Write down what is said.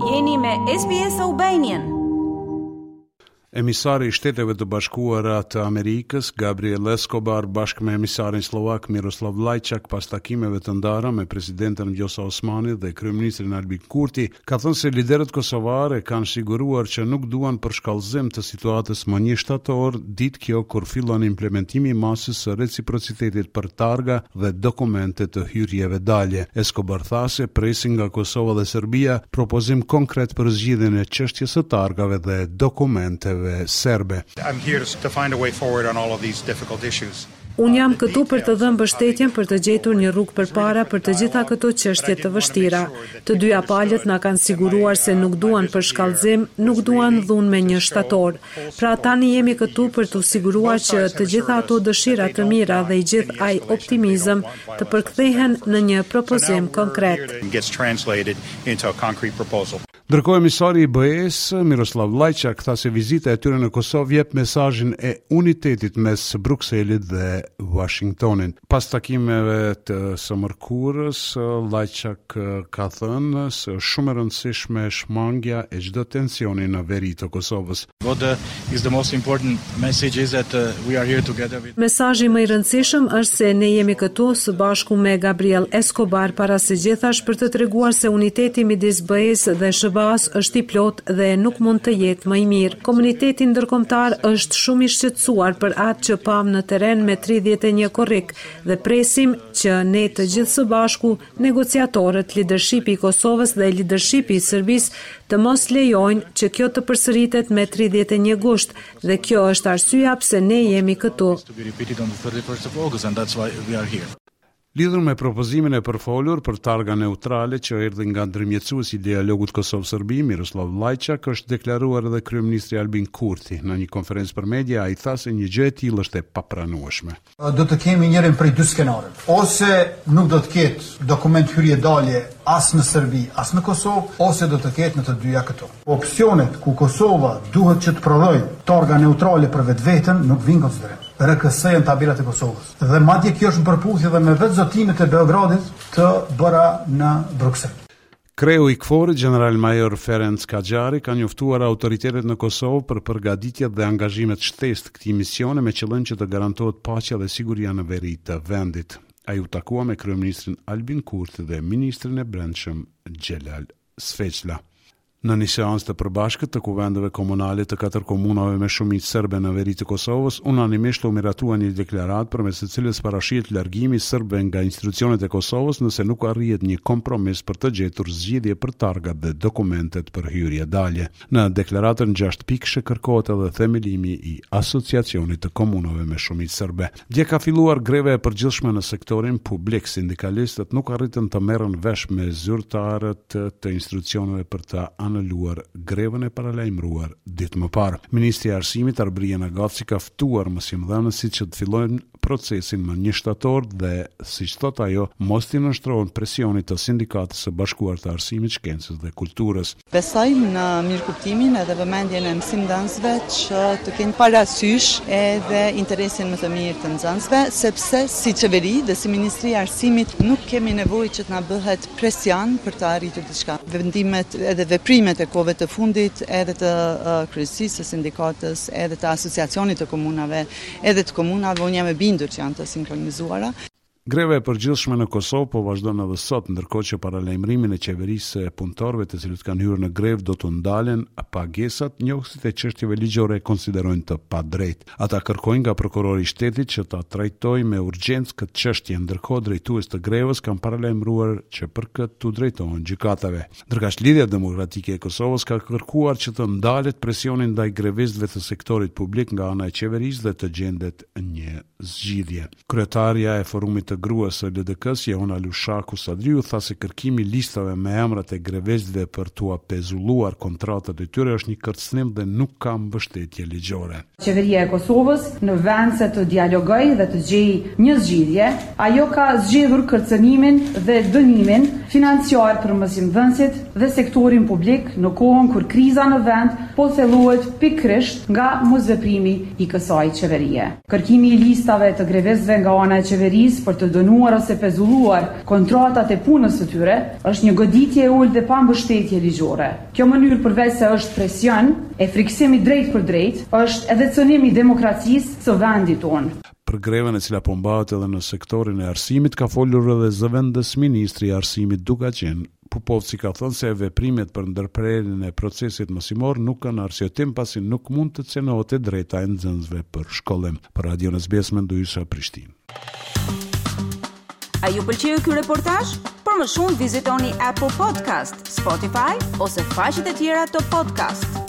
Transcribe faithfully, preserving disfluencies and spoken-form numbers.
Jeni me S B S Albanian. Emisari i Shteteve të Bashkuara të Amerikës, Gabriel Escobar, bashkë me emisarin slovak Miroslav Lajçak, pas takimeve të ndara me presidenten Vjosa Osmani dhe kryeministrin Albin Kurti, ka thënë se liderët kosovare kanë siguruar që nuk duan përshkallëzim të situatës më një shtator, ditë kjo kur fillon implementimi i masës së reciprocitetit për targa dhe dokumente të hyrjeve dalje. Escobar tha se presin nga Kosova dhe Serbia propozim konkret për zgjidhjen e çështjes së targave dhe dokumenteve serbe. I'm here to find a way forward on all of these difficult issues. Unë jam këtu për të dhënë mbështetjen për të gjetur një rrugë përpara për të gjitha këto çështje të vështira. Të dyja palët na kanë siguruar se nuk duan përshkallëzim, nuk duan dhunë me një shtator. Pra tani jemi këtu për të siguruar që të gjitha ato dëshira të mira dhe i gjithë ai optimizëm të përkthehen në një propozim konkret. Ndërkohë emisari i B E-s Miroslav Lajçak tha se vizita e tyre në Kosovë jep mesazhin e unitetit mes Brukselit dhe Washingtonit. Pas takimeve të së mërkurës, Lajçak ka thënë se është shumë e rëndësishme shmangja e çdo tensioni në veri të Kosovës. Mesazhi më i rëndësishëm është se ne jemi këtu së bashku me Gabriel Escobar para së gjithash për të treguar se uniteti midis B E-s dhe S B A-s është i plot dhe nuk mund të jetë më i mirë. Komuniteti ndërkombëtar është shumë i shqetësuar për atë që pam në terren me tridhjetë e një korrik dhe presim që ne të gjithë së bashku, negociatorët, leadershipi i Kosovës dhe leadershipi i Serbisë të mos lejojnë që kjo të përsëritet me tridhjetë e një gusht dhe kjo është arsyeja pse ne jemi këtu. Lidhur me propozimin e përfolur për targa neutrale që erdhi nga ndërmjetësuesi i dialogut Kosovë-Serbi, Miroslav Lajçak, është deklaruar edhe kryeministri Albin Kurti. Në një konferencë për media, ai tha se një gjë e tillë është e papranueshme. Do të kemi njërin prej dy skenarëve. Ose nuk do të ketë dokument hyrje dalje as në Serbi, as në Kosovë, ose do të ketë në të dyja këto. Opsionet ku Kosova duhet që të prodhojë targa neutrale për vetveten nuk vijnë konsiderim. R K S janë tabelat e Kosovës. Dhe madje kjo është në përputhje dhe me vetë zotimet e Beogradit të bëra në Bruksel. Kreu i Kforit, general-major Ferenc Kaxhari, ka njoftuar autoritetet në Kosovë për përgatitjet dhe angazhimet shtesë të këtij misioni me qëllim që të garantohet paqja dhe siguria në veri të vendit. Ai u takua me kryeministrin Albin Kurti dhe ministrin e Brendshëm Xhelal Sveçla. Në një seancë të përbashkët të kuvendeve komunale të katër komunave me shumicë serbe në veri të Kosovës, unanimisht u miratua një deklaratë përmes së cilës parashihet largimi i serbëve nga institucionet e Kosovës nëse nuk arrihet një kompromis për të gjetur zgjidhje për targat dhe dokumentet për hyrje dalje. Në deklaratën gjashtë pikëshe kërkohet edhe themelimi i asociacionit të komunave me shumicë serbe. Dje ka filluar greve e përgjithshme në sektorin publik. Sindikalistët nuk arritën të merren vesh me zyrtarët të institucioneve për të anëluar grevën e paralajmëruar ditë më parë. Ministri i Arsimit Arbrien Agaci ka ftuar mësimdhënësit që të fillojnë procesin më një shtator dhe, siç thot ajo, mos t'i nënshtrohen presionit të Sindikatës së Bashkuar të Arsimit, Shkencës dhe Kulturës. Besojmë në mirëkuptimin edhe vëmendjen e mësimdhënësve që të kenë parasysh edhe interesin më të mirë të nxënësve, sepse si qeveri dhe si Ministri i Arsimit nuk kemi nevojë që të na bëhet presion për të arritur diçka. Vendimet edhe veprimet e kohëve të fundit, edhe të uh, kryesisë së sindikatës, edhe të asociacionit të komunave, edhe të komunave, unë jam e bindur që janë të sinkronizuara. Greve e përgjithshme në Kosovë po vazhdon edhe sot, ndërkohë që paralajmërimin e qeverisë e punëtorëve të cilët kanë hyrë në grevë do të ndalen pagesat, njohësit e çështjeve ligjore e konsiderojnë të padrejtë. Ata kërkojnë nga prokurori i shtetit që ta trajtojë me urgjencë këtë çështje, ndërkohë drejtues të grevës kanë paralajmëruar që për këtë tu drejtohen gjykatave. Ndërkësh Lidhja Demokratike e Kosovës ka kërkuar që të ndalet presioni ndaj grevistëve të sektorit publik nga ana e qeverisë dhe të gjendet një zgjidhje. Kryetaria e forumit të gruas së L D K-s, Jehona Lushaku Sadriu, tha se kërkimi i listave me emrat e grevistëve për t'u pezulluar kontratat e tyre është një kërcënim dhe nuk ka mbështetje ligjore. Qeveria e Kosovës në vend se të dialogojë dhe të gjejë një zgjidhje, ajo ka zgjedhur kërcënimin dhe dënimin financiar për mësimdhënësit dhe sektorin publik në kohën kur kriza në vend po thellohet pikërisht nga mosveprimi i kësaj qeverie. Kërkimi i listave të grevistëve nga ana e qeverisë për të të dënuar ose pezulluar kontratat e punës së tyre është një goditje e ulë dhe pa mbështetje ligjore. Kjo mënyrë përveç se është presion e friksimi drejt për drejt, është edhe cënimi i demokracisë së vendit tonë. Për greven e cila po mbahet edhe në sektorin e arsimit ka folur edhe zëvendës ministri i arsimit Dugaçen. Pupovci ka thënë se veprimet për ndërprerjen e procesit mësimor nuk kanë arsyetim pasi nuk mund të cenohet e drejta e nxënësve për shkollëm. Për Radio S B S Mendojisha Prishtinë. A ju pëlqeu ky reportazh? Për më shumë vizitoni Apple Podcast, Spotify ose faqet e tjera të podcast.